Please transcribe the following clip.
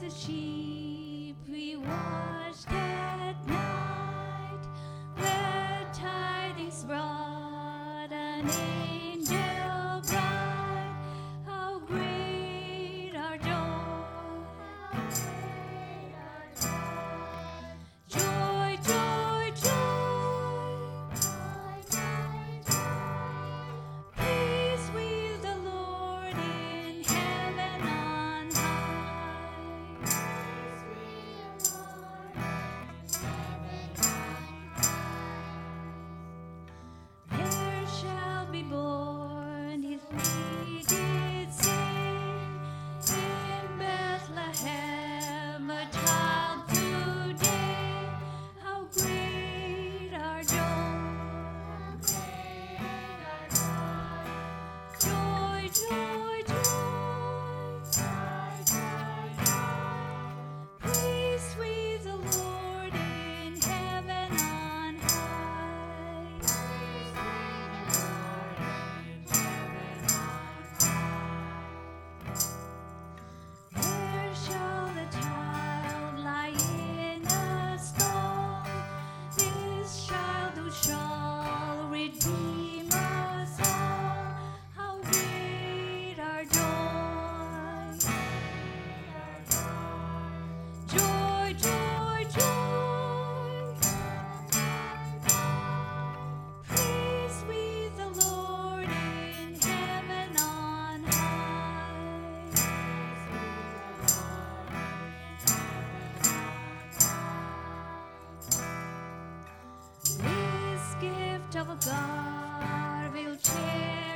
the sheep we watched at night, where tidings brought an angel bright. How great our joy! Joy, joy, joy! Peace with the Lord in heaven on high. There shall be born, His we did sing, in Bethlehem a child today. How great our joy! Joy, joy, joy! Peace with the Lord in heaven on high. There shall the child lie in a stall. This child who shall redeem us all. How great our joy! Joy, joy, joy! Peace with the Lord in heaven on high. This gift of God will cherish